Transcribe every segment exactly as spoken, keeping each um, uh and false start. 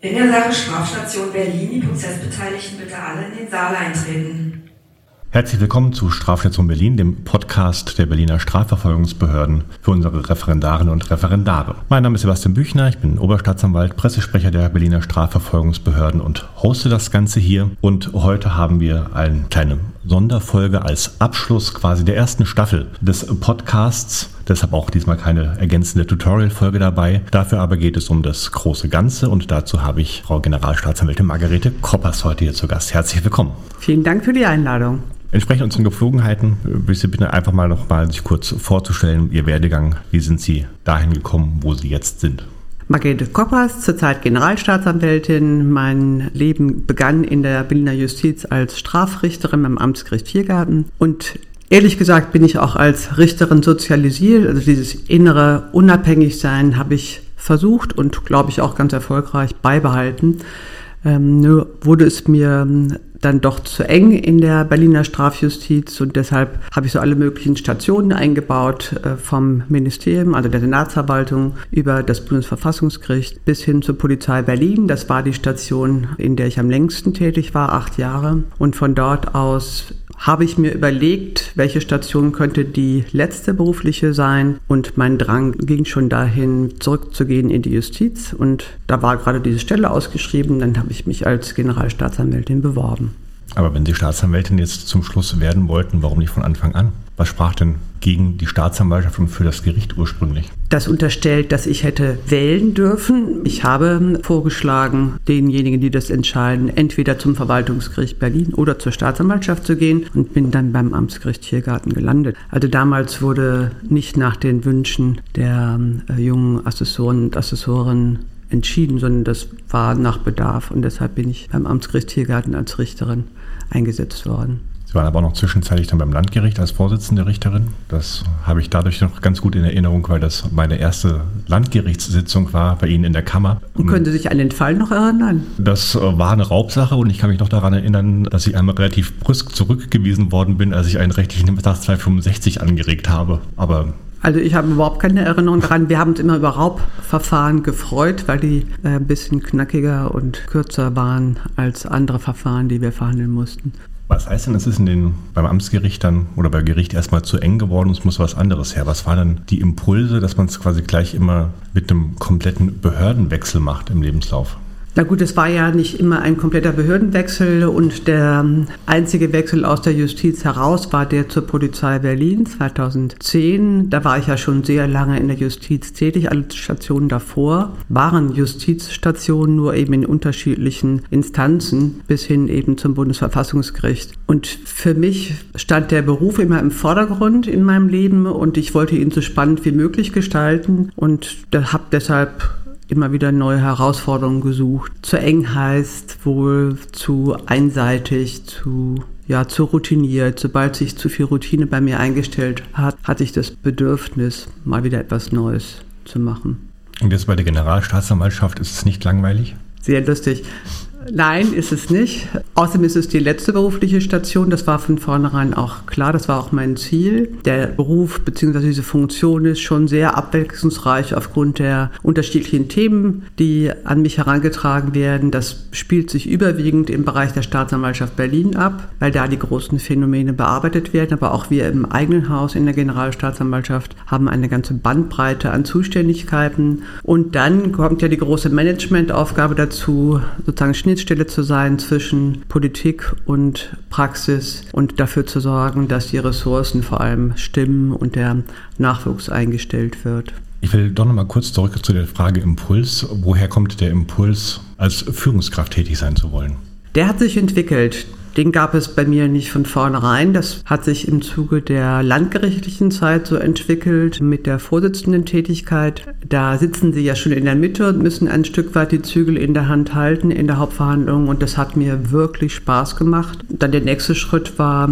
In der Sache Strafstation Berlin, die Prozessbeteiligten bitte alle in den Saal eintreten. Herzlich willkommen zu Strafstation Berlin, dem Podcast der Berliner Strafverfolgungsbehörden für unsere Referendarinnen und Referendare. Mein Name ist Sebastian Büchner, ich bin Oberstaatsanwalt, Pressesprecher der Berliner Strafverfolgungsbehörden und hoste das Ganze hier. Und heute haben wir eine kleine Sonderfolge als Abschluss quasi der ersten Staffel des Podcasts. Deshalb auch diesmal keine ergänzende Tutorial-Folge dabei. Dafür aber geht es um das große Ganze und dazu habe ich Frau Generalstaatsanwältin Margarete Koppers heute hier zu Gast. Herzlich willkommen. Vielen Dank für die Einladung. Entsprechend unseren Gepflogenheiten, bitte Sie bitte einfach mal noch mal sich kurz vorzustellen, Ihr Werdegang. Wie sind Sie dahin gekommen, wo Sie jetzt sind? Margarete Koppers, zurzeit Generalstaatsanwältin. Mein Leben begann in der Berliner Justiz als Strafrichterin beim Amtsgericht Tiergarten. Und ehrlich gesagt bin ich auch als Richterin sozialisiert. Also dieses innere Unabhängigsein habe ich versucht und, glaube ich, auch ganz erfolgreich beibehalten. Ähm, nur wurde es mir dann doch zu eng in der Berliner Strafjustiz und deshalb habe ich so alle möglichen Stationen eingebaut, äh, vom Ministerium, also der Senatsverwaltung, über das Bundesverfassungsgericht bis hin zur Polizei Berlin. Das war die Station, in der ich am längsten tätig war, acht Jahre. Und von dort aus habe ich mir überlegt, welche Station könnte die letzte berufliche sein, und mein Drang ging schon dahin, zurückzugehen in die Justiz, und da war gerade diese Stelle ausgeschrieben, dann habe ich mich als Generalstaatsanwältin beworben. Aber wenn Sie Staatsanwältin jetzt zum Schluss werden wollten, warum nicht von Anfang an? Was sprach denn gegen die Staatsanwaltschaft und für das Gericht ursprünglich? Das unterstellt, dass ich hätte wählen dürfen. Ich habe vorgeschlagen, denjenigen, die das entscheiden, entweder zum Verwaltungsgericht Berlin oder zur Staatsanwaltschaft zu gehen, und bin dann beim Amtsgericht Tiergarten gelandet. Also damals wurde nicht nach den Wünschen der äh, jungen Assessoren und Assessoren entschieden, sondern das war nach Bedarf, und deshalb bin ich beim Amtsgericht Tiergarten als Richterin eingesetzt worden. Sie waren aber auch noch zwischenzeitlich dann beim Landgericht als Vorsitzende Richterin. Das habe ich dadurch noch ganz gut in Erinnerung, weil das meine erste Landgerichtssitzung war bei Ihnen in der Kammer. Und können Sie sich an den Fall noch erinnern? Das war eine Raubsache, und ich kann mich noch daran erinnern, dass ich einmal relativ brüsk zurückgewiesen worden bin, als ich einen rechtlichen Verdacht zweihundertfünfundsechzig angeregt habe. Aber Also ich habe überhaupt keine Erinnerung daran. Wir haben uns immer über Raubverfahren gefreut, weil die äh, ein bisschen knackiger und kürzer waren als andere Verfahren, die wir verhandeln mussten. Was heißt denn, es ist in den, beim Amtsgericht dann oder beim Gericht erstmal zu eng geworden, es muss was anderes her? Was waren dann die Impulse, dass man es quasi gleich immer mit einem kompletten Behördenwechsel macht im Lebenslauf? Na gut, es war ja nicht immer ein kompletter Behördenwechsel, und der einzige Wechsel aus der Justiz heraus war der zur Polizei Berlin zweitausendzehn. Da war ich ja schon sehr lange in der Justiz tätig. Alle Stationen davor waren Justizstationen, nur eben in unterschiedlichen Instanzen bis hin eben zum Bundesverfassungsgericht. Und für mich stand der Beruf immer im Vordergrund in meinem Leben, und ich wollte ihn so spannend wie möglich gestalten und habe deshalb immer wieder neue Herausforderungen gesucht. Zu eng heißt wohl zu einseitig, zu, ja, zu routiniert. Sobald sich zu viel Routine bei mir eingestellt hat, hatte ich das Bedürfnis, mal wieder etwas Neues zu machen. Und jetzt bei der Generalstaatsanwaltschaft ist es nicht langweilig? Sehr lustig. Nein, ist es nicht. Außerdem ist es die letzte berufliche Station. Das war von vornherein auch klar. Das war auch mein Ziel. Der Beruf bzw. diese Funktion ist schon sehr abwechslungsreich aufgrund der unterschiedlichen Themen, die an mich herangetragen werden. Das spielt sich überwiegend im Bereich der Staatsanwaltschaft Berlin ab, weil da die großen Phänomene bearbeitet werden. Aber auch wir im eigenen Haus in der Generalstaatsanwaltschaft haben eine ganze Bandbreite an Zuständigkeiten. Und dann kommt ja die große Managementaufgabe dazu, sozusagen Schnitt Schnittstelle zu sein zwischen Politik und Praxis und dafür zu sorgen, dass die Ressourcen vor allem stimmen und der Nachwuchs eingestellt wird. Ich will doch noch mal kurz zurück zu der Frage Impuls. Woher kommt der Impuls, als Führungskraft tätig sein zu wollen? Der hat sich entwickelt. Den gab es bei mir nicht von vornherein. Das hat sich im Zuge der landgerichtlichen Zeit so entwickelt mit der Vorsitzenden-Tätigkeit. Da sitzen Sie ja schon in der Mitte und müssen ein Stück weit die Zügel in der Hand halten in der Hauptverhandlung. Und das hat mir wirklich Spaß gemacht. Dann der nächste Schritt war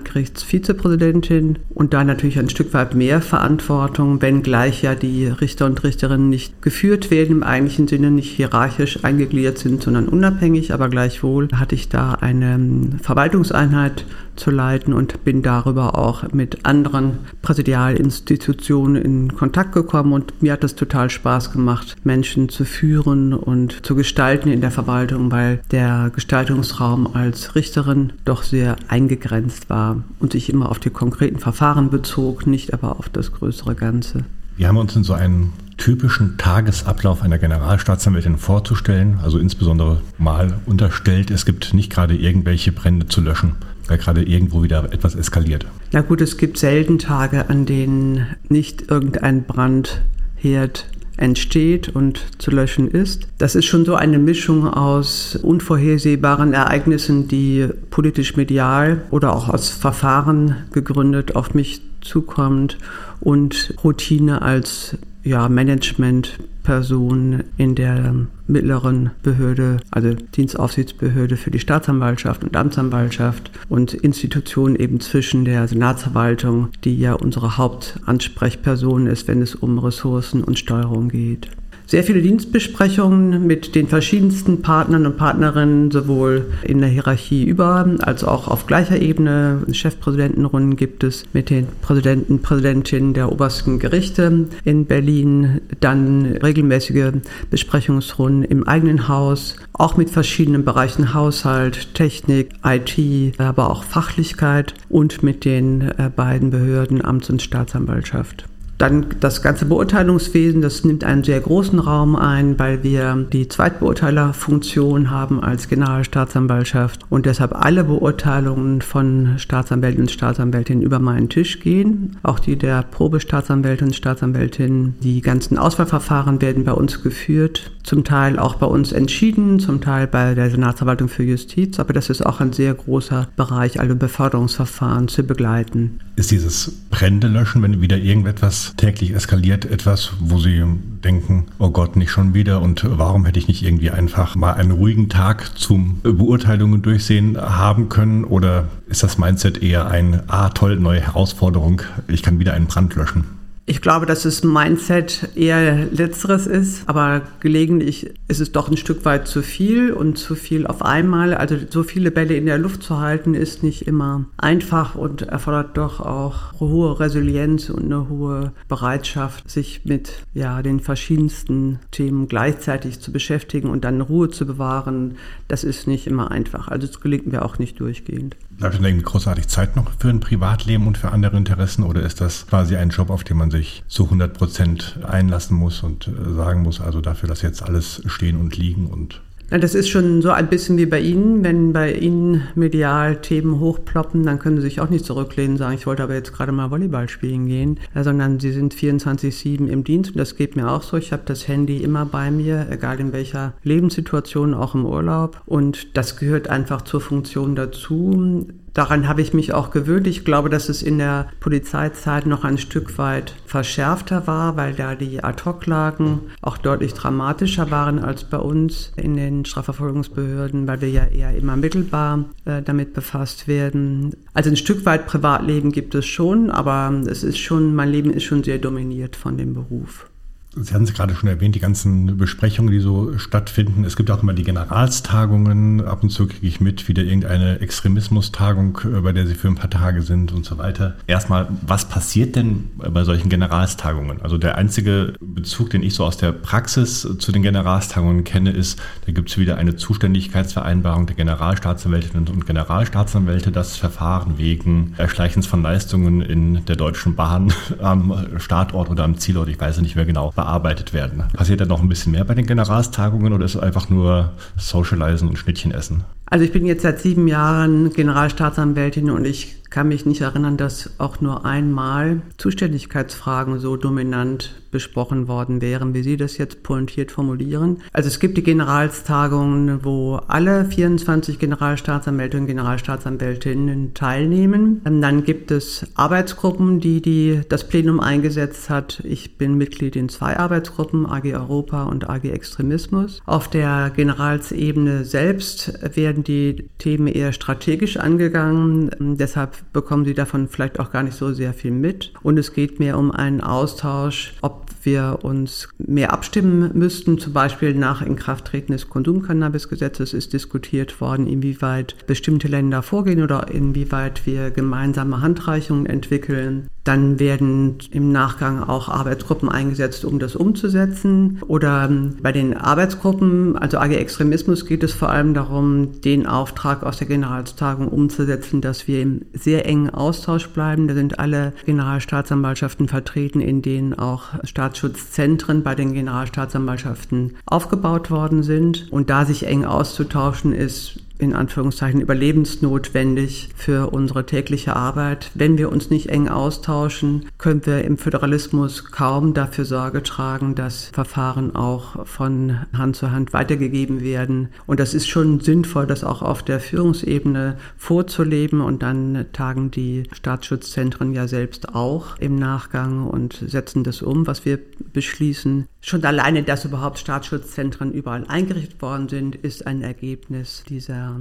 Landgerichtsvizepräsidentin und da natürlich ein Stück weit mehr Verantwortung, wenngleich ja die Richter und Richterinnen nicht geführt werden, im eigentlichen Sinne nicht hierarchisch eingegliedert sind, sondern unabhängig. Aber gleichwohl hatte ich da eine Verwaltungseinheit zu leiten und bin darüber auch mit anderen Präsidialinstitutionen in Kontakt gekommen und mir hat es total Spaß gemacht, Menschen zu führen und zu gestalten in der Verwaltung, weil der Gestaltungsraum als Richterin doch sehr eingegrenzt war und sich immer auf die konkreten Verfahren bezog, nicht aber auf das größere Ganze. Wir haben uns in so einen typischen Tagesablauf einer Generalstaatsanwältin vorzustellen, also insbesondere mal unterstellt, es gibt nicht gerade irgendwelche Brände zu löschen, weil gerade irgendwo wieder etwas eskaliert. Na gut, es gibt selten Tage, an denen nicht irgendein Brandherd entsteht und zu löschen ist. Das ist schon so eine Mischung aus unvorhersehbaren Ereignissen, die politisch medial oder auch aus Verfahren gegründet auf mich zukommt und Routine als ja, Managementperson in der mittleren Behörde, also Dienstaufsichtsbehörde für die Staatsanwaltschaft und Amtsanwaltschaft und Institutionen eben zwischen der Senatsverwaltung, die ja unsere Hauptansprechperson ist, wenn es um Ressourcen und Steuerung geht. Sehr viele Dienstbesprechungen mit den verschiedensten Partnern und Partnerinnen, sowohl in der Hierarchie über als auch auf gleicher Ebene. Chefpräsidentenrunden gibt es mit den Präsidenten, Präsidentinnen der obersten Gerichte in Berlin. Dann regelmäßige Besprechungsrunden im eigenen Haus, auch mit verschiedenen Bereichen Haushalt, Technik, I T, aber auch Fachlichkeit und mit den beiden Behörden Amts- und Staatsanwaltschaft. Dann das ganze Beurteilungswesen, das nimmt einen sehr großen Raum ein, weil wir die Zweitbeurteilerfunktion haben als Generalstaatsanwaltschaft und deshalb alle Beurteilungen von Staatsanwälten und Staatsanwältinnen über meinen Tisch gehen. Auch die der Probestaatsanwälte und Staatsanwältinnen. Die ganzen Auswahlverfahren werden bei uns geführt, zum Teil auch bei uns entschieden, zum Teil bei der Senatsverwaltung für Justiz, aber das ist auch ein sehr großer Bereich, alle Beförderungsverfahren zu begleiten. Ist dieses Brände löschen, wenn wieder irgendetwas täglich eskaliert, etwas, wo Sie denken, oh Gott, nicht schon wieder und warum hätte ich nicht irgendwie einfach mal einen ruhigen Tag zum Beurteilungen durchsehen haben können? Oder ist das Mindset eher ein, ah toll, neue Herausforderung, ich kann wieder einen Brand löschen? Ich glaube, dass das Mindset eher Letzteres ist, aber gelegentlich ist es doch ein Stück weit zu viel und zu viel auf einmal. Also so viele Bälle in der Luft zu halten, ist nicht immer einfach und erfordert doch auch hohe Resilienz und eine hohe Bereitschaft, sich mit ja, den verschiedensten Themen gleichzeitig zu beschäftigen und dann Ruhe zu bewahren. Das ist nicht immer einfach. Also es gelingt mir auch nicht durchgehend. Bleibt denn irgendwie großartig Zeit noch für ein Privatleben und für andere Interessen oder ist das quasi ein Job, auf den man sich zu hundert Prozent einlassen muss und sagen muss, also dafür lasse jetzt alles stehen und liegen und... Das ist schon so ein bisschen wie bei Ihnen. Wenn bei Ihnen medial Themen hochploppen, dann können Sie sich auch nicht zurücklehnen und sagen, ich wollte aber jetzt gerade mal Volleyball spielen gehen, sondern Sie sind vierundzwanzig sieben im Dienst und das geht mir auch so. Ich habe das Handy immer bei mir, egal in welcher Lebenssituation, auch im Urlaub und das gehört einfach zur Funktion dazu. Daran habe ich mich auch gewöhnt. Ich glaube, dass es in der Polizeizeit noch ein Stück weit verschärfter war, weil da die Ad-Hoc-Lagen auch deutlich dramatischer waren als bei uns in den Strafverfolgungsbehörden, weil wir ja eher immer mittelbar äh, damit befasst werden. Also ein Stück weit Privatleben gibt es schon, aber es ist schon, mein Leben ist schon sehr dominiert von dem Beruf. Sie hatten es gerade schon erwähnt, die ganzen Besprechungen, die so stattfinden. Es gibt auch immer die Generalstagungen. Ab und zu kriege ich mit, wieder irgendeine Extremismustagung, bei der Sie für ein paar Tage sind und so weiter. Erstmal, was passiert denn bei solchen Generalstagungen? Also der einzige Bezug, den ich so aus der Praxis zu den Generalstagungen kenne, ist, da gibt es wieder eine Zuständigkeitsvereinbarung der Generalstaatsanwältinnen und Generalstaatsanwälte, das Verfahren wegen Erschleichens von Leistungen in der Deutschen Bahn am Startort oder am Zielort, ich weiß nicht mehr genau, bearbeitet werden. Passiert da noch ein bisschen mehr bei den Generalstagungen oder ist es einfach nur Socializen und Schnittchen essen? Also ich bin jetzt seit sieben Jahren Generalstaatsanwältin und ich kann mich nicht erinnern, dass auch nur einmal Zuständigkeitsfragen so dominant besprochen worden wären, wie Sie das jetzt pointiert formulieren. Also es gibt die Generalstagungen, wo alle vierundzwanzig Generalstaatsanwälte und Generalstaatsanwältinnen teilnehmen. Dann gibt es Arbeitsgruppen, die, die das Plenum eingesetzt hat. Ich bin Mitglied in zwei Arbeitsgruppen, A G Europa und A G Extremismus. Auf der Generalsebene selbst werden werden die Themen eher strategisch angegangen. Deshalb bekommen Sie davon vielleicht auch gar nicht so sehr viel mit. Und es geht mehr um einen Austausch, ob wir uns mehr abstimmen müssten. Zum Beispiel nach Inkrafttreten des Konsumcannabisgesetzes ist diskutiert worden, inwieweit bestimmte Länder vorgehen oder inwieweit wir gemeinsame Handreichungen entwickeln. Dann werden im Nachgang auch Arbeitsgruppen eingesetzt, um das umzusetzen. Oder bei den Arbeitsgruppen, also A G Extremismus, geht es vor allem darum, den Auftrag aus der Generalstagung umzusetzen, dass wir im sehr engen Austausch bleiben. Da sind alle Generalstaatsanwaltschaften vertreten, in denen auch Staatsschutzzentren bei den Generalstaatsanwaltschaften aufgebaut worden sind. Und da sich eng auszutauschen, ist in Anführungszeichen überlebensnotwendig für unsere tägliche Arbeit. Wenn wir uns nicht eng austauschen, können wir im Föderalismus kaum dafür Sorge tragen, dass Verfahren auch von Hand zu Hand weitergegeben werden. Und das ist schon sinnvoll, das auch auf der Führungsebene vorzuleben. Und dann tagen die Staatsschutzzentren ja selbst auch im Nachgang und setzen das um, was wir beschließen. Schon alleine, dass überhaupt Staatsschutzzentren überall eingerichtet worden sind, ist ein Ergebnis dieser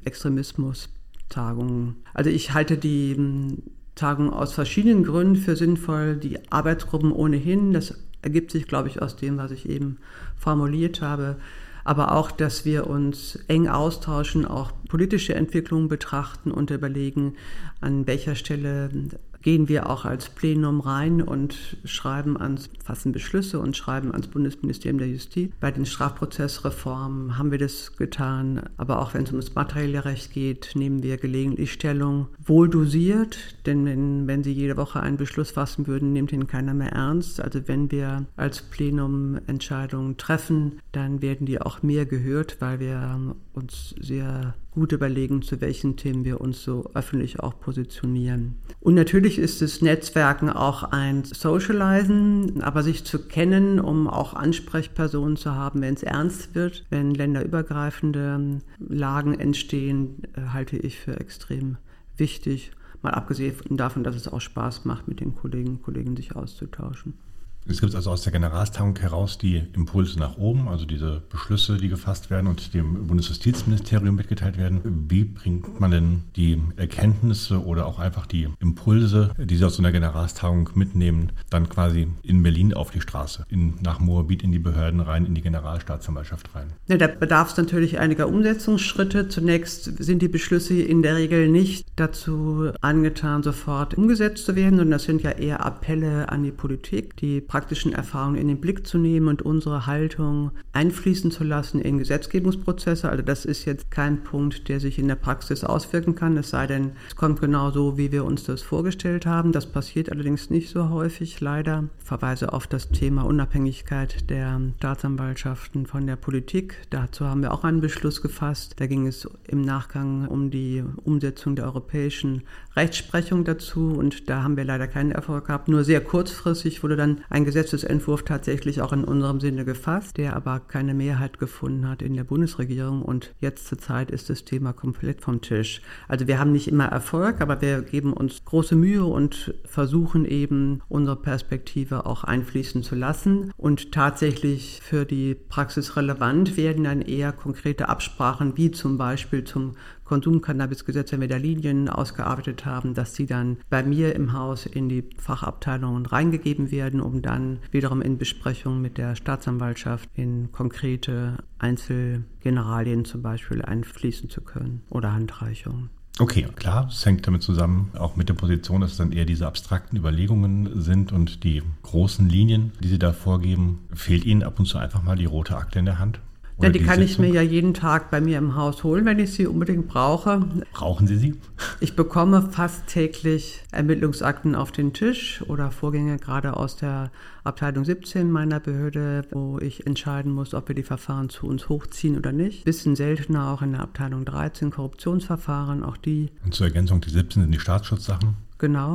Extremismus-Tagungen. Also ich halte die Tagung aus verschiedenen Gründen für sinnvoll. Die Arbeitsgruppen ohnehin, das ergibt sich, glaube ich, aus dem, was ich eben formuliert habe. Aber auch, dass wir uns eng austauschen, auch politische Entwicklungen betrachten und überlegen, an welcher Stelle gehen wir auch als Plenum rein und schreiben ans, fassen Beschlüsse und schreiben ans Bundesministerium der Justiz. Bei den Strafprozessreformen haben wir das getan, aber auch wenn es um das materielle Recht geht, nehmen wir gelegentlich Stellung, wohl dosiert, denn wenn, wenn Sie jede Woche einen Beschluss fassen würden, nimmt ihn keiner mehr ernst. Also wenn wir als Plenum Entscheidungen treffen, dann werden die auch mehr gehört, weil wir uns sehr gut überlegen, zu welchen Themen wir uns so öffentlich auch positionieren. Und natürlich ist das Netzwerken auch ein Socializen, aber sich zu kennen, um auch Ansprechpersonen zu haben, wenn es ernst wird, wenn länderübergreifende Lagen entstehen, halte ich für extrem wichtig. Mal abgesehen davon, dass es auch Spaß macht, mit den Kolleginnen und Kollegen sich auszutauschen. Es gibt also aus der Generalstagung heraus die Impulse nach oben, also diese Beschlüsse, die gefasst werden und dem Bundesjustizministerium mitgeteilt werden. Wie bringt man denn die Erkenntnisse oder auch einfach die Impulse, die Sie aus so einer Generalstagung mitnehmen, dann quasi in Berlin auf die Straße, in, nach Moabit in die Behörden rein, in die Generalstaatsanwaltschaft rein? Ja, da bedarf es natürlich einiger Umsetzungsschritte. Zunächst sind die Beschlüsse in der Regel nicht dazu angetan, sofort umgesetzt zu werden, sondern das sind ja eher Appelle an die Politik, die praktischen Erfahrungen in den Blick zu nehmen und unsere Haltung einfließen zu lassen in Gesetzgebungsprozesse. Also das ist jetzt kein Punkt, der sich in der Praxis auswirken kann, es sei denn, es kommt genau so, wie wir uns das vorgestellt haben. Das passiert allerdings nicht so häufig, leider. Ich verweise auf das Thema Unabhängigkeit der Staatsanwaltschaften von der Politik. Dazu haben wir auch einen Beschluss gefasst. Da ging es im Nachgang um die Umsetzung der europäischen Rechtsprechung dazu und da haben wir leider keinen Erfolg gehabt. Nur sehr kurzfristig wurde dann ein Gesetzesentwurf tatsächlich auch in unserem Sinne gefasst, der aber keine Mehrheit gefunden hat in der Bundesregierung und jetzt zur Zeit ist das Thema komplett vom Tisch. Also wir haben nicht immer Erfolg, aber wir geben uns große Mühe und versuchen eben unsere Perspektive auch einfließen zu lassen und tatsächlich für die Praxis relevant werden dann eher konkrete Absprachen, wie zum Beispiel zum Konsumcannabisgesetz, wenn wir da Linien ausgearbeitet haben, dass die dann bei mir im Haus in die Fachabteilungen reingegeben werden, um dann wiederum in Besprechungen mit der Staatsanwaltschaft in konkrete Einzelgeneralien zum Beispiel einfließen zu können oder Handreichungen. Okay, klar, es hängt damit zusammen, auch mit der Position, dass es dann eher diese abstrakten Überlegungen sind und die großen Linien, die Sie da vorgeben. Fehlt Ihnen ab und zu einfach mal die rote Akte in der Hand? Ja, die, die kann Sitzung? Ich mir ja jeden Tag bei mir im Haus holen, wenn ich sie unbedingt brauche. Brauchen Sie sie? Ich bekomme fast täglich Ermittlungsakten auf den Tisch oder Vorgänge gerade aus der Abteilung siebzehn meiner Behörde, wo ich entscheiden muss, ob wir die Verfahren zu uns hochziehen oder nicht. Bisschen seltener auch in der Abteilung dreizehn Korruptionsverfahren, auch die. Und zur Ergänzung, die siebzehn sind die Staatsschutzsachen? Genau.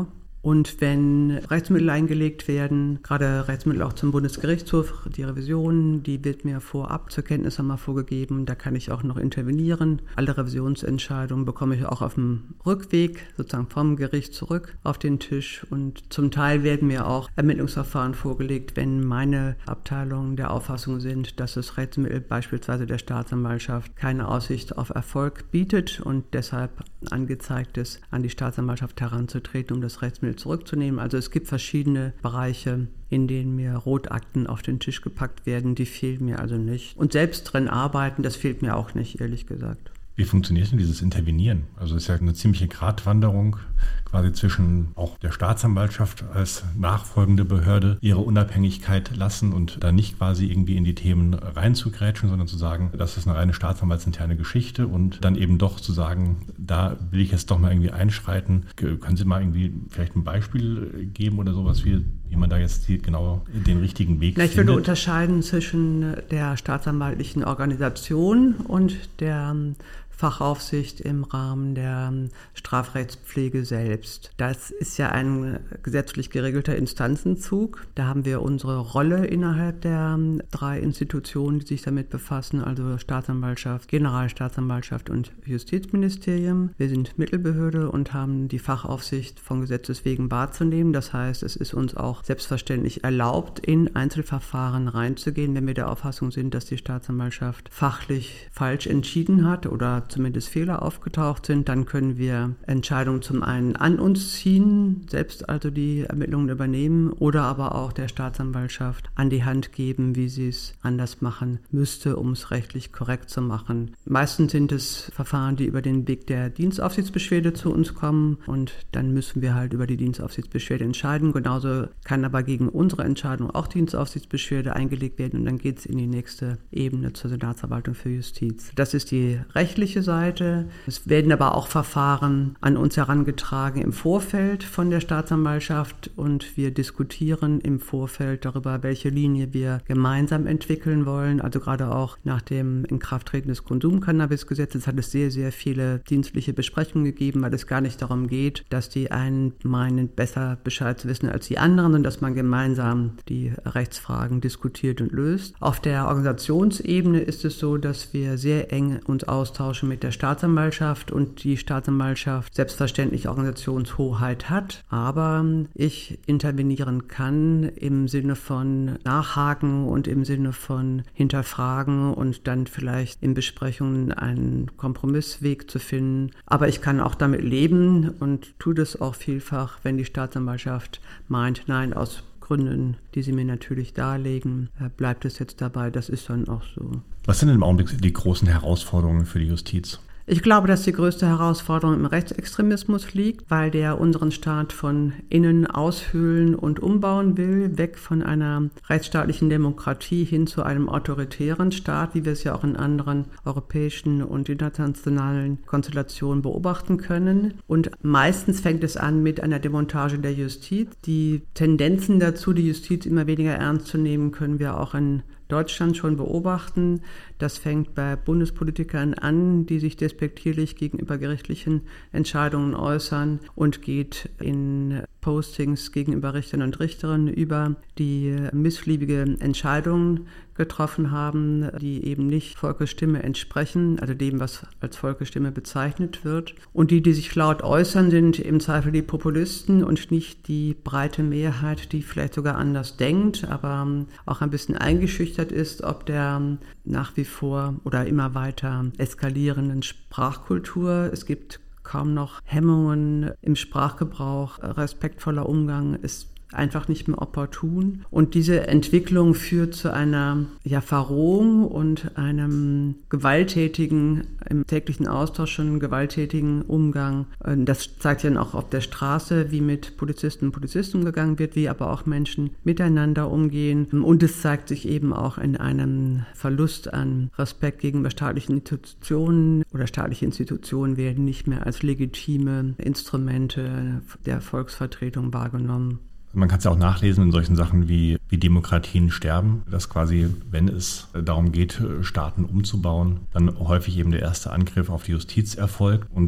Und wenn Rechtsmittel eingelegt werden, gerade Rechtsmittel auch zum Bundesgerichtshof, die Revision, die wird mir vorab zur Kenntnis einmal vorgegeben. Da kann ich auch noch intervenieren. Alle Revisionsentscheidungen bekomme ich auch auf dem Rückweg, sozusagen vom Gericht zurück auf den Tisch. Und zum Teil werden mir auch Ermittlungsverfahren vorgelegt, wenn meine Abteilungen der Auffassung sind, dass das Rechtsmittel beispielsweise der Staatsanwaltschaft keine Aussicht auf Erfolg bietet und deshalb angezeigt ist, an die Staatsanwaltschaft heranzutreten, um das Rechtsmittel zurückzunehmen. Also es gibt verschiedene Bereiche, in denen mir Rotakten auf den Tisch gepackt werden. Die fehlen mir also nicht. Und selbst drin arbeiten, das fehlt mir auch nicht, ehrlich gesagt. Wie funktioniert denn dieses Intervenieren? Also es ist ja eine ziemliche Gratwanderung quasi zwischen auch der Staatsanwaltschaft als nachfolgende Behörde ihre Unabhängigkeit lassen und dann nicht quasi irgendwie in die Themen reinzugrätschen, sondern zu sagen, das ist eine reine staatsanwaltsinterne Geschichte und dann eben doch zu sagen, da will ich jetzt doch mal irgendwie einschreiten. Können Sie mal irgendwie vielleicht ein Beispiel geben oder sowas, wie, wie man da jetzt die, genau den richtigen Weg Na, ich findet? würde unterscheiden zwischen der staatsanwaltlichen Organisation und der Fachaufsicht im Rahmen der Strafrechtspflege selbst. Das ist ja ein gesetzlich geregelter Instanzenzug. Da haben wir unsere Rolle innerhalb der drei Institutionen, die sich damit befassen, also Staatsanwaltschaft, Generalstaatsanwaltschaft und Justizministerium. Wir sind Mittelbehörde und haben die Fachaufsicht von Gesetzes wegen wahrzunehmen. Das heißt, es ist uns auch selbstverständlich erlaubt, in Einzelverfahren reinzugehen, wenn wir der Auffassung sind, dass die Staatsanwaltschaft fachlich falsch entschieden hat oder zumindest Fehler aufgetaucht sind, dann können wir Entscheidungen zum einen an uns ziehen, selbst also die Ermittlungen übernehmen oder aber auch der Staatsanwaltschaft an die Hand geben, wie sie es anders machen müsste, um es rechtlich korrekt zu machen. Meistens sind es Verfahren, die über den Weg der Dienstaufsichtsbeschwerde zu uns kommen und dann müssen wir halt über die Dienstaufsichtsbeschwerde entscheiden. Genauso kann aber gegen unsere Entscheidung auch Dienstaufsichtsbeschwerde eingelegt werden und dann geht es in die nächste Ebene zur Senatsverwaltung für Justiz. Das ist die rechtliche Seite. Es werden aber auch Verfahren an uns herangetragen im Vorfeld von der Staatsanwaltschaft und wir diskutieren im Vorfeld darüber, welche Linie wir gemeinsam entwickeln wollen. Also gerade auch nach dem Inkrafttreten des Konsumcannabisgesetzes hat es sehr, sehr viele dienstliche Besprechungen gegeben, weil es gar nicht darum geht, dass die einen meinen, besser Bescheid zu wissen als die anderen und dass man gemeinsam die Rechtsfragen diskutiert und löst. Auf der Organisationsebene ist es so, dass wir sehr eng uns austauschen mit der Staatsanwaltschaft und die Staatsanwaltschaft selbstverständlich Organisationshoheit hat, aber ich intervenieren kann im Sinne von Nachhaken und im Sinne von Hinterfragen und dann vielleicht in Besprechungen einen Kompromissweg zu finden. Aber ich kann auch damit leben und tue das auch vielfach, wenn die Staatsanwaltschaft meint, nein, aus Gründen, die sie mir natürlich darlegen, bleibt es jetzt dabei. Das ist dann auch so. Was sind im Augenblick die großen Herausforderungen für die Justiz? Ich glaube, dass die größte Herausforderung im Rechtsextremismus liegt, weil der unseren Staat von innen aushöhlen und umbauen will, weg von einer rechtsstaatlichen Demokratie hin zu einem autoritären Staat, wie wir es ja auch in anderen europäischen und internationalen Konstellationen beobachten können. Und meistens fängt es an mit einer Demontage der Justiz. Die Tendenzen dazu, die Justiz immer weniger ernst zu nehmen, können wir auch in Deutschland schon beobachten. Das fängt bei Bundespolitikern an, die sich despektierlich gegenüber gerichtlichen Entscheidungen äußern und geht in Postings gegenüber Richtern und Richterinnen über, die missliebige Entscheidungen getroffen haben, die eben nicht Volkesstimme entsprechen, also dem, was als Volkesstimme bezeichnet wird. Und die, die sich laut äußern, sind im Zweifel die Populisten und nicht die breite Mehrheit, die vielleicht sogar anders denkt, aber auch ein bisschen eingeschüchtert ist, ob der nach wie vor oder immer weiter eskalierenden Sprachkultur. Es gibt kaum noch Hemmungen im Sprachgebrauch, respektvoller Umgang ist einfach nicht mehr opportun. Und diese Entwicklung führt zu einer ja, Verrohung und einem gewalttätigen, im täglichen Austausch schon gewalttätigen Umgang. Das zeigt ja auch auf der Straße, wie mit Polizisten und Polizisten umgegangen wird, wie aber auch Menschen miteinander umgehen. Und es zeigt sich eben auch in einem Verlust an Respekt gegenüber staatlichen Institutionen oder staatliche Institutionen werden nicht mehr als legitime Instrumente der Volksvertretung wahrgenommen. Man kann es ja auch nachlesen in solchen Sachen wie, wie Demokratien sterben, dass quasi, wenn es darum geht, Staaten umzubauen, dann häufig eben der erste Angriff auf die Justiz erfolgt und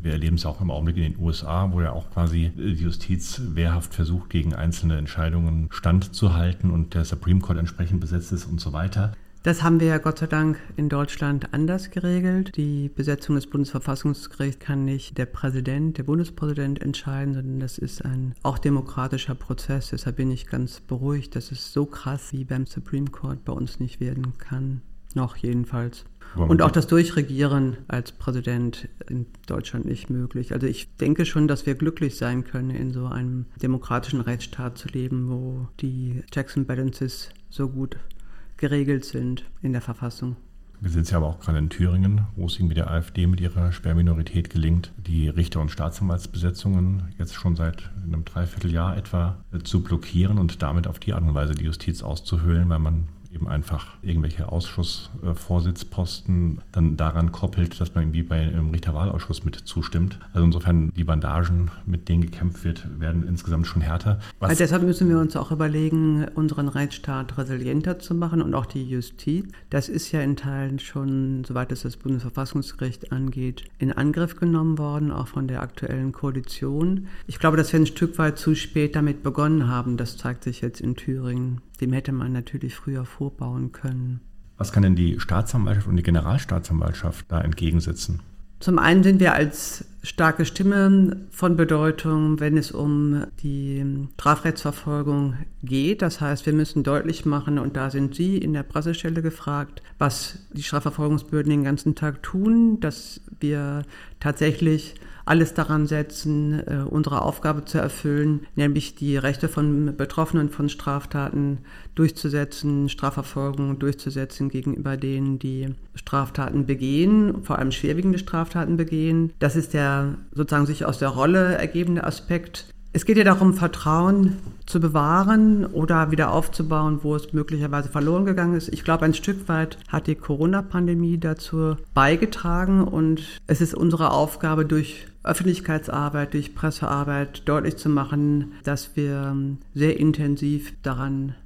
Wir erleben es auch im Augenblick in den U S A, wo ja auch quasi die Justiz wehrhaft versucht, gegen einzelne Entscheidungen standzuhalten und der Supreme Court entsprechend besetzt ist und so weiter. Das haben wir ja Gott sei Dank in Deutschland anders geregelt. Die Besetzung des Bundesverfassungsgerichts kann nicht der Präsident, der Bundespräsident entscheiden, sondern das ist ein auch demokratischer Prozess. Deshalb bin ich ganz beruhigt, dass es so krass wie beim Supreme Court bei uns nicht werden kann. Noch jedenfalls. Und auch das Durchregieren als Präsident in Deutschland nicht möglich. Also ich denke schon, dass wir glücklich sein können, in so einem demokratischen Rechtsstaat zu leben, wo die Checks and Balances so gut geregelt sind in der Verfassung. Wir sind ja aber auch gerade in Thüringen, wo es irgendwie der AfD mit ihrer Sperrminorität gelingt, die Richter- und Staatsanwaltsbesetzungen jetzt schon seit einem Dreivierteljahr etwa zu blockieren und damit auf die Art und Weise die Justiz auszuhöhlen, weil man eben einfach irgendwelche Ausschussvorsitzposten dann daran koppelt, dass man irgendwie bei einem Richterwahlausschuss mit zustimmt. Also insofern die Bandagen, mit denen gekämpft wird, werden insgesamt schon härter. Was also deshalb müssen wir uns auch überlegen, unseren Rechtsstaat resilienter zu machen und auch die Justiz. Das ist ja in Teilen schon, soweit es das Bundesverfassungsgericht angeht, in Angriff genommen worden, auch von der aktuellen Koalition. Ich glaube, dass wir ein Stück weit zu spät damit begonnen haben. Das zeigt sich jetzt in Thüringen. Dem hätte man natürlich früher vorbauen können. Was kann denn die Staatsanwaltschaft und die Generalstaatsanwaltschaft da entgegensetzen? Zum einen sind wir als starke Stimme von Bedeutung, wenn es um die Strafrechtsverfolgung geht. Das heißt, wir müssen deutlich machen, und da sind Sie in der Pressestelle gefragt, was die Strafverfolgungsbehörden den ganzen Tag tun, dass wir tatsächlich alles daran setzen, unsere Aufgabe zu erfüllen, nämlich die Rechte von Betroffenen von Straftaten durchzusetzen, Strafverfolgung durchzusetzen gegenüber denen, die Straftaten begehen, vor allem schwerwiegende Straftaten begehen. Das ist der sozusagen sich aus der Rolle ergebende Aspekt. Es geht ja darum, Vertrauen zu bewahren oder wieder aufzubauen, wo es möglicherweise verloren gegangen ist. Ich glaube, ein Stück weit hat die Corona-Pandemie dazu beigetragen und es ist unsere Aufgabe, durch Öffentlichkeitsarbeit, durch Pressearbeit deutlich zu machen, dass wir sehr intensiv daran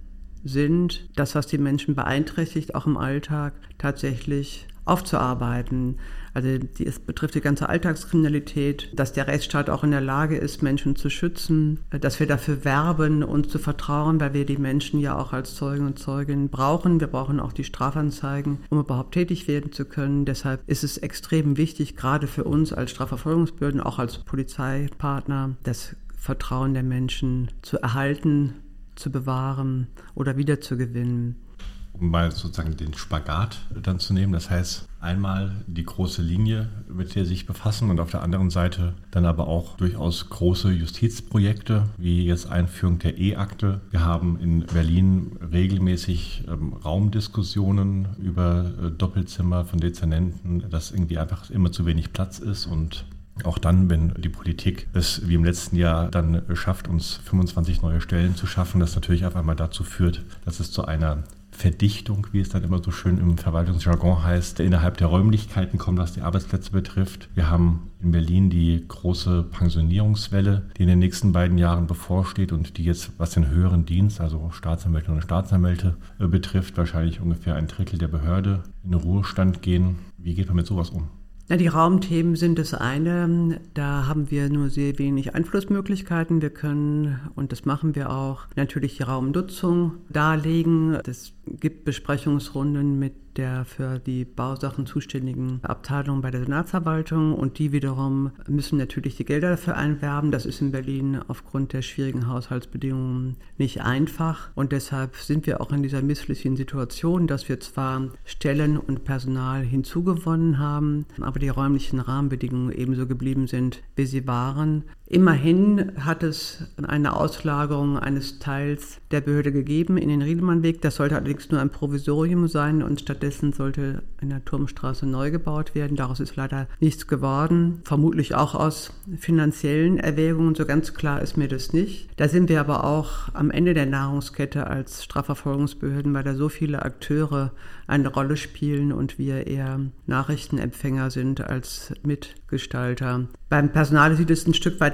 sind, das, was die Menschen beeinträchtigt, auch im Alltag tatsächlich aufzuarbeiten. Also die, es betrifft die ganze Alltagskriminalität, dass der Rechtsstaat auch in der Lage ist, Menschen zu schützen, dass wir dafür werben, uns zu vertrauen, weil wir die Menschen ja auch als Zeugen und Zeuginnen brauchen. Wir brauchen auch die Strafanzeigen, um überhaupt tätig werden zu können. Deshalb ist es extrem wichtig, gerade für uns als Strafverfolgungsbehörden, auch als Polizeipartner, das Vertrauen der Menschen zu erhalten, zu bewahren oder wiederzugewinnen. Um mal sozusagen den Spagat dann zu nehmen, das heißt einmal die große Linie, mit der Sie sich befassen und auf der anderen Seite dann aber auch durchaus große Justizprojekte, wie jetzt Einführung der E-Akte. Wir haben in Berlin regelmäßig ähm, Raumdiskussionen über äh, Doppelzimmer von Dezernenten, dass irgendwie einfach immer zu wenig Platz ist und auch dann, wenn die Politik es wie im letzten Jahr dann schafft, uns fünfundzwanzig neue Stellen zu schaffen, das natürlich auf einmal dazu führt, dass es zu einer Verdichtung, wie es dann immer so schön im Verwaltungsjargon heißt, innerhalb der Räumlichkeiten kommt, was die Arbeitsplätze betrifft. Wir haben in Berlin die große Pensionierungswelle, die in den nächsten beiden Jahren bevorsteht und die jetzt, was den höheren Dienst, also Staatsanwältinnen und Staatsanwälte äh, betrifft, wahrscheinlich ungefähr ein Drittel der Behörde in den Ruhestand gehen. Wie geht man mit sowas um? Na, die Raumthemen sind das eine. Da haben wir nur sehr wenig Einflussmöglichkeiten. Wir können, und das machen wir auch, natürlich die Raumnutzung darlegen. Es gibt Besprechungsrunden mit der für die Bausachen zuständigen Abteilung bei der Senatsverwaltung und die wiederum müssen natürlich die Gelder dafür einwerben. Das ist in Berlin aufgrund der schwierigen Haushaltsbedingungen nicht einfach und deshalb sind wir auch in dieser misslichen Situation, dass wir zwar Stellen und Personal hinzugewonnen haben, aber die räumlichen Rahmenbedingungen ebenso geblieben sind, wie sie waren. Immerhin hat es eine Auslagerung eines Teils der Behörde gegeben in den Riedelmannweg. Das sollte allerdings nur ein Provisorium sein und stattdessen sollte in der Turmstraße neu gebaut werden. Daraus ist leider nichts geworden. Vermutlich auch aus finanziellen Erwägungen. So ganz klar ist mir das nicht. Da sind wir aber auch am Ende der Nahrungskette als Strafverfolgungsbehörden, weil da so viele Akteure eine Rolle spielen und wir eher Nachrichtenempfänger sind als Mitgestalter. Beim Personal sieht es ein Stück weit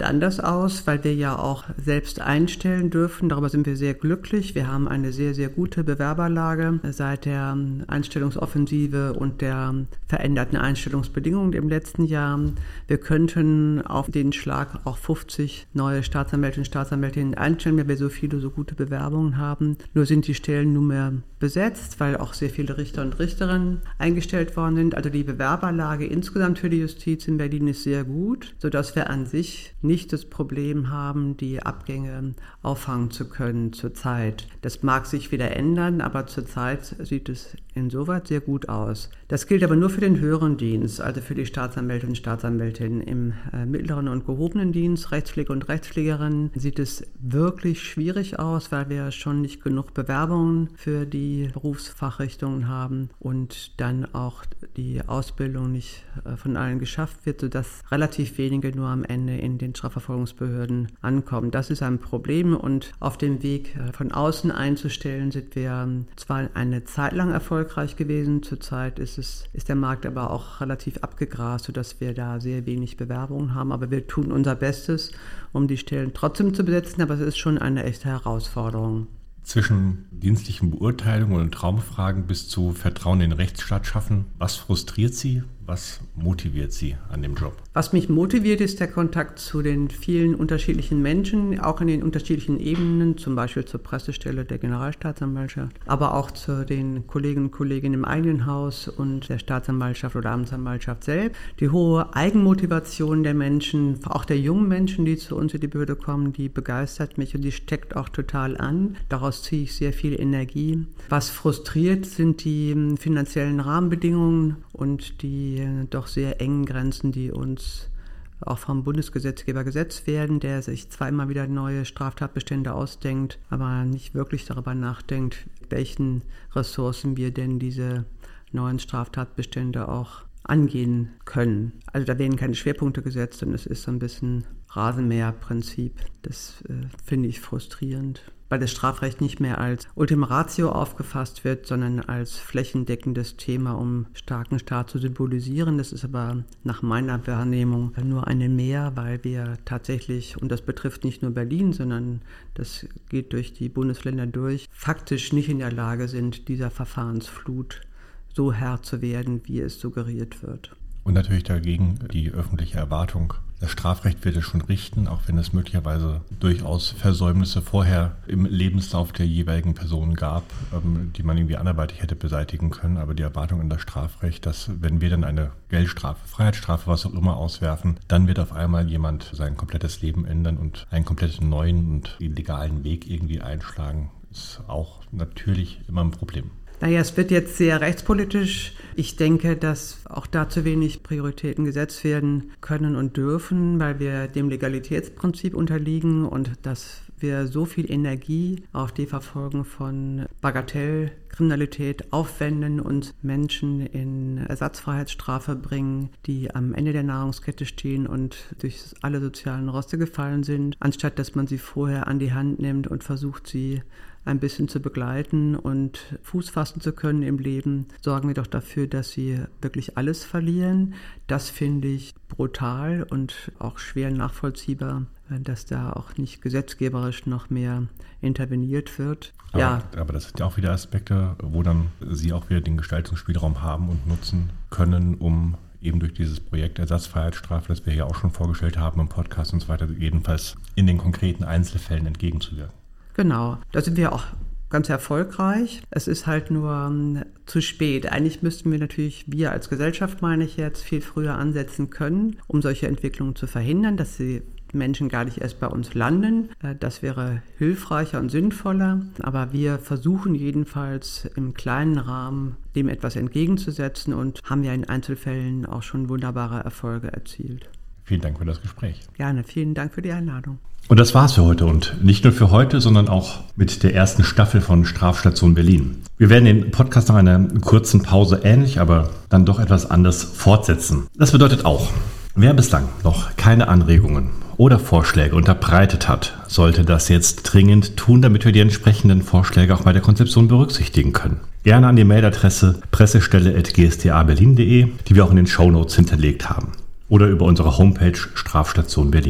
anders aus, weil wir ja auch selbst einstellen dürfen. Darüber sind wir sehr glücklich. Wir haben eine sehr, sehr gute Bewerberlage seit der Einstellungsoffensive und der veränderten Einstellungsbedingungen im letzten Jahr. Wir könnten auf den Schlag auch fünfzig neue Staatsanwälte und Staatsanwältinnen einstellen, weil wir so viele, so gute Bewerbungen haben. Nur sind die Stellen nunmehr besetzt, weil auch sehr viele Richter und Richterinnen eingestellt worden sind. Also die Bewerberlage insgesamt für die Justiz in Berlin ist sehr gut, sodass wir an sich nicht das Problem haben, die Abgänge auffangen zu können zurzeit. Das mag sich wieder ändern, aber zurzeit sieht es insoweit sehr gut aus. Das gilt aber nur für den höheren Dienst, also für die Staatsanwälte und Staatsanwältinnen. Im äh, mittleren und gehobenen Dienst, Rechtspfleger und Rechtspflegerinnen, sieht es wirklich schwierig aus, weil wir schon nicht genug Bewerbungen für die Berufsfachrichtungen haben und dann auch die Ausbildung nicht äh, von allen geschafft wird, sodass relativ wenige nur am Ende in den Strafverfolgungsbehörden ankommen. Das ist ein Problem und auf dem Weg äh, von außen einzustellen sind wir zwar eine Zeit lang erfolgreich gewesen, zurzeit ist es, ist der Markt aber auch relativ abgegrast, sodass wir da sehr wenig Bewerbungen haben, aber wir tun unser Bestes, um die Stellen trotzdem zu besetzen, aber es ist schon eine echte Herausforderung. Zwischen dienstlichen Beurteilungen und Traumfragen bis zu Vertrauen in den Rechtsstaat schaffen, was frustriert Sie, was motiviert Sie an dem Job? Was mich motiviert, ist der Kontakt zu den vielen unterschiedlichen Menschen, auch in den unterschiedlichen Ebenen, zum Beispiel zur Pressestelle der Generalstaatsanwaltschaft, aber auch zu den Kolleginnen und Kollegen im eigenen Haus und der Staatsanwaltschaft oder Amtsanwaltschaft selbst. Die hohe Eigenmotivation der Menschen, auch der jungen Menschen, die zu uns in die Behörde kommen, die begeistert mich und die steckt auch total an. Daraus ziehe ich sehr viel Energie. Was frustriert, sind die finanziellen Rahmenbedingungen und die doch sehr engen Grenzen, die uns auch vom Bundesgesetzgeber gesetzt werden, der sich zwar immer wieder neue Straftatbestände ausdenkt, aber nicht wirklich darüber nachdenkt, welchen Ressourcen wir denn diese neuen Straftatbestände auch angehen können. Also da werden keine Schwerpunkte gesetzt und es ist so ein bisschen Rasenmäherprinzip. Das äh, finde ich frustrierend, weil das Strafrecht nicht mehr als Ultima Ratio aufgefasst wird, sondern als flächendeckendes Thema, um starken Staat zu symbolisieren. Das ist aber nach meiner Wahrnehmung nur eine Mehr, weil wir tatsächlich, und das betrifft nicht nur Berlin, sondern das geht durch die Bundesländer durch, faktisch nicht in der Lage sind, dieser Verfahrensflut so Herr zu werden, wie es suggeriert wird. Und natürlich dagegen die öffentliche Erwartung. Das Strafrecht wird es schon richten, auch wenn es möglicherweise durchaus Versäumnisse vorher im Lebenslauf der jeweiligen Person gab, die man irgendwie anderweitig hätte beseitigen können. Aber die Erwartung an das Strafrecht, dass wenn wir dann eine Geldstrafe, Freiheitsstrafe, was auch immer auswerfen, dann wird auf einmal jemand sein komplettes Leben ändern und einen komplett neuen und illegalen Weg irgendwie einschlagen, ist auch natürlich immer ein Problem. Naja, es wird jetzt sehr rechtspolitisch. Ich denke, dass auch da zu wenig Prioritäten gesetzt werden können und dürfen, weil wir dem Legalitätsprinzip unterliegen und dass wir so viel Energie auf die Verfolgung von Bagatellkriminalität aufwenden und Menschen in Ersatzfreiheitsstrafe bringen, die am Ende der Nahrungskette stehen und durch alle sozialen Roste gefallen sind, anstatt dass man sie vorher an die Hand nimmt und versucht, sie ein bisschen zu begleiten und Fuß fassen zu können im Leben, sorgen wir doch dafür, dass sie wirklich alles verlieren. Das finde ich brutal und auch schwer nachvollziehbar, dass da auch nicht gesetzgeberisch noch mehr interveniert wird. Aber, ja. aber das sind ja auch wieder Aspekte, wo dann Sie auch wieder den Gestaltungsspielraum haben und nutzen können, um eben durch dieses Projekt Ersatzfreiheitsstrafe, das wir hier auch schon vorgestellt haben im Podcast und so weiter, jedenfalls in den konkreten Einzelfällen entgegenzuwirken. Genau, da sind wir auch ganz erfolgreich. Es ist halt nur um, zu spät. Eigentlich müssten wir natürlich, wir als Gesellschaft meine ich jetzt, viel früher ansetzen können, um solche Entwicklungen zu verhindern, dass die Menschen gar nicht erst bei uns landen. Das wäre hilfreicher und sinnvoller. Aber wir versuchen jedenfalls im kleinen Rahmen dem etwas entgegenzusetzen und haben ja in Einzelfällen auch schon wunderbare Erfolge erzielt. Vielen Dank für das Gespräch. Gerne, vielen Dank für die Einladung. Und das war's für heute und nicht nur für heute, sondern auch mit der ersten Staffel von Strafstation Berlin. Wir werden den Podcast nach einer kurzen Pause ähnlich, aber dann doch etwas anders fortsetzen. Das bedeutet auch, wer bislang noch keine Anregungen oder Vorschläge unterbreitet hat, sollte das jetzt dringend tun, damit wir die entsprechenden Vorschläge auch bei der Konzeption berücksichtigen können. Gerne an die Mailadresse pressestelle at g s t a berlin punkt d e, die wir auch in den Shownotes hinterlegt haben. Oder über unsere Homepage Strafstation Berlin.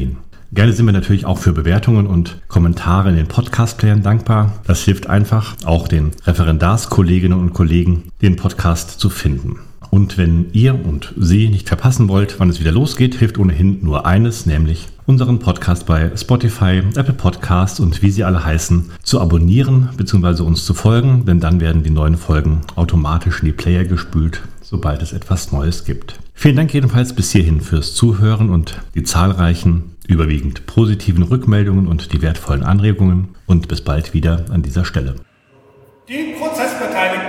Gerne sind wir natürlich auch für Bewertungen und Kommentare in den Podcast-Playern dankbar. Das hilft einfach, auch den Referendarskolleginnen und Kollegen, den Podcast zu finden. Und wenn ihr und Sie nicht verpassen wollt, wann es wieder losgeht, hilft ohnehin nur eines, nämlich unseren Podcast bei Spotify, Apple Podcasts und wie sie alle heißen, zu abonnieren bzw. uns zu folgen, denn dann werden die neuen Folgen automatisch in die Player gespült, sobald es etwas Neues gibt. Vielen Dank jedenfalls bis hierhin fürs Zuhören und die zahlreichen, überwiegend positiven Rückmeldungen und die wertvollen Anregungen und bis bald wieder an dieser Stelle. Die Prozessbeteiligten